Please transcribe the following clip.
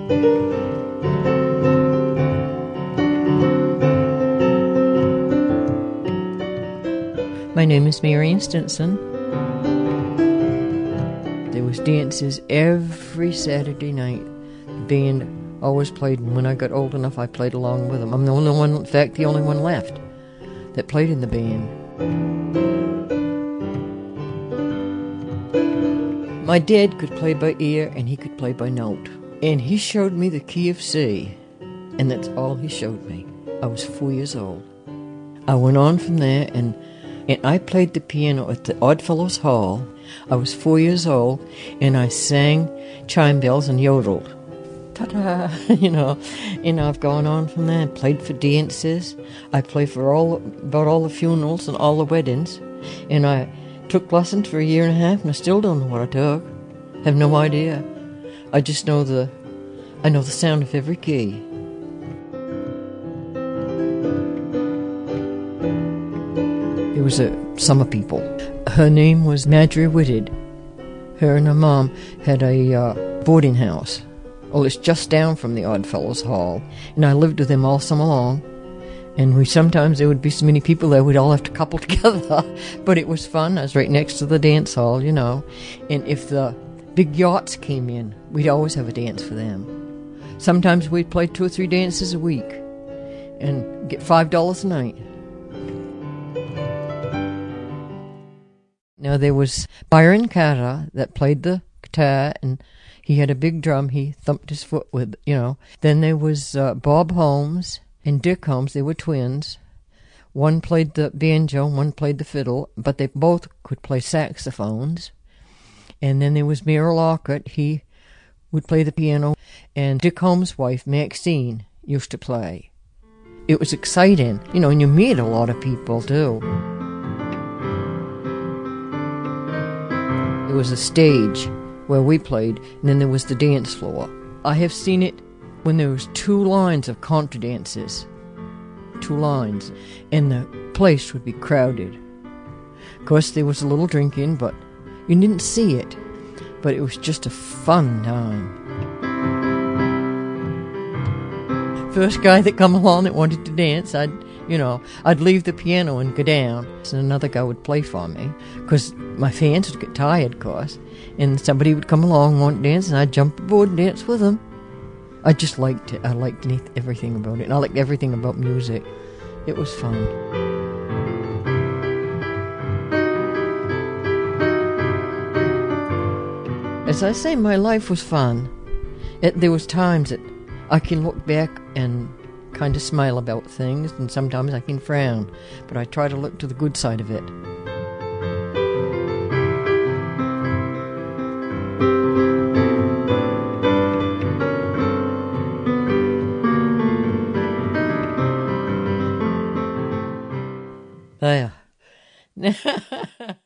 My name is Marion Stinson. There was dances every Saturday night. The band always played, and when I got old enough, I played along with them. I'm the only one, in fact, the only one left that played in the band. My dad could play by ear, and he could play by note. And he showed me the key of C, and that's all he showed me. I was 4 years old. I went on from there, and I played the piano at the Oddfellows Hall. I was 4 years old, and I sang chime bells and yodeled. Ta-da! And I've gone on from there. I played for dances. I played for about all the funerals and all the weddings. And I took lessons for 1.5 years, and I still don't know what I took. I have no idea. I just know the sound of every key. It was a summer people. Her name was Marjorie Whitted. Her and her mom had a boarding house. Well, it's just down from the Oddfellows Hall, and I lived with them all summer long. And sometimes there would be so many people there, we'd all have to couple together. But it was fun. I was right next to the dance hall, And if the big yachts came in, we'd always have a dance for them. Sometimes we'd play 2 or 3 dances a week and get $5 a night. Now, there was Byron Carter that played the guitar, and he had a big drum he thumped his foot with, Then there was Bob Holmes and Dick Holmes. They were twins. One played the banjo, one played the fiddle, but they both could play saxophones. And then there was Merrill Lockett. He would play the piano, and Dick Holmes' wife, Maxine, used to play. It was exciting, and you meet a lot of people, too. There was a stage where we played, and then there was the dance floor. I have seen it when there was 2 lines of contra dances. 2 lines. And the place would be crowded. Of course, there was a little drinking, but you didn't see it. But it was just a fun time. First guy that come along that wanted to dance, I'd leave the piano and go down, and another guy would play for me, because my fans would get tired, of course, and somebody would come along and want to dance, and I'd jump aboard and dance with them. I just liked it. I liked everything about it, and I liked everything about music. It was fun. As I say, my life was fun. There was times that I can look back and kind of smile about things, and sometimes I can frown, but I try to look to the good side of it. There.